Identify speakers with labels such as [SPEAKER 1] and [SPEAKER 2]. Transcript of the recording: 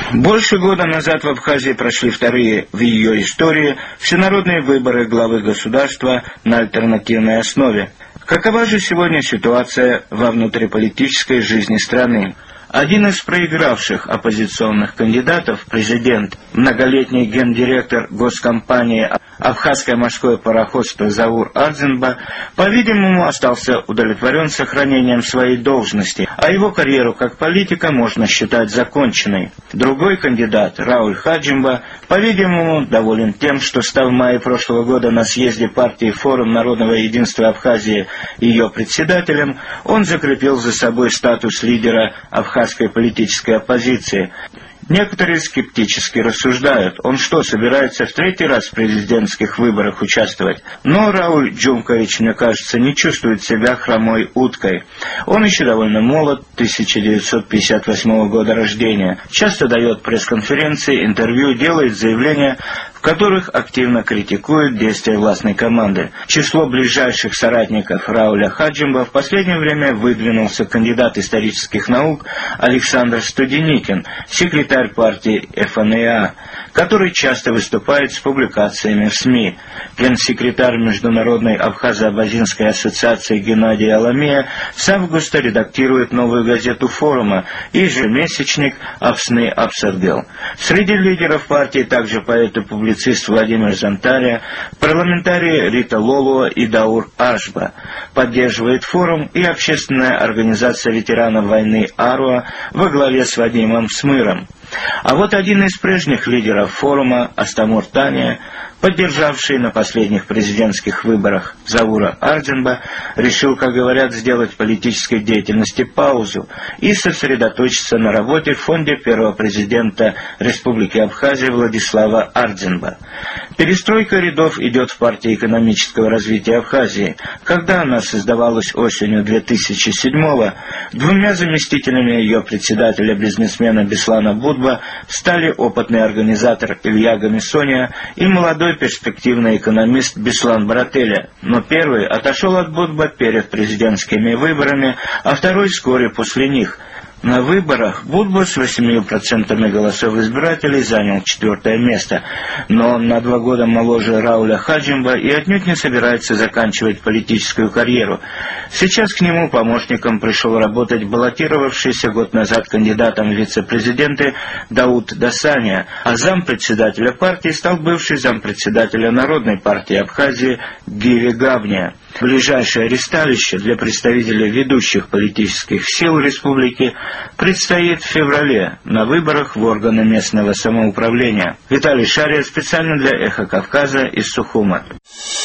[SPEAKER 1] Больше года назад в Абхазии прошли вторые в ее истории всенародные выборы главы государства на альтернативной основе. Какова же сегодня ситуация во внутриполитической жизни страны? Один из проигравших оппозиционных кандидатов, президент, многолетний гендиректор госкомпании «Абхазское морское пароходство» Заур Ардзинба, по-видимому, остался удовлетворен сохранением своей должности, а его карьеру как политика можно считать законченной. Другой кандидат, Рауль Хаджимба, по-видимому, доволен тем, что стал в мае прошлого года на съезде партии «Форум народного единства Абхазии» ее председателем, он закрепил за собой статус лидера абхазской политической оппозиции. Некоторые скептически рассуждают, он что, собирается в третий раз в президентских выборах участвовать? Но Рауль Джумкович, мне кажется, не чувствует себя хромой уткой. Он еще довольно молод, 1958 года рождения, часто дает пресс-конференции, интервью, делает заявления, в которых активно критикует действия властной команды. В число ближайших соратников Рауля Хаджимба в последнее время выдвинулся кандидат исторических наук Александр Студеникин, секретарь партии ФНА, который часто выступает с публикациями в СМИ. Генсекретарь Международной Абхазо-Абазинской ассоциации Геннадий Аламея с августа редактирует новую газету «Форума» и ежемесячник «Апсны Апсадгел». Среди лидеров партии также поэт и публицист Владимир Зантария, парламентарии Рита Лолуа и Даур Ашба. Поддерживает «Форум» и общественная организация ветеранов войны «Аруа» во главе с Вадимом Смыром. А вот один из прежних лидеров «Форума», Астамур Тания, поддержавший на последних президентских выборах Заура Ардзинба, решил, как говорят, сделать в политической деятельности паузу и сосредоточиться на работе в фонде первого президента Республики Абхазия Владислава Ардзинба. Перестройка рядов идет в партии экономического развития Абхазии. Когда она создавалась осенью 2007-го, двумя заместителями ее председателя, бизнесмена Беслана Будба, стали опытный организатор Илья Гамисония и молодой перспективный экономист Беслан Барателя. Но первый отошел от Будба перед президентскими выборами, а второй вскоре после них. На выборах Будба с 8% голосов избирателей занял 4-е место, но он на 2 года моложе Рауля Хаджимба и отнюдь не собирается заканчивать политическую карьеру. Сейчас к нему помощником пришел работать баллотировавшийся год назад кандидатом в вице-президенты Дауд Дасания, а зампредседателя партии стал бывший зампредседателя Народной партии Абхазии Гиви Габния. Ближайшее ресталище для представителей ведущих политических сил республики предстоит в феврале на выборах в органы местного самоуправления. Виталий Шария специально для «Эхо Кавказа» из Сухума.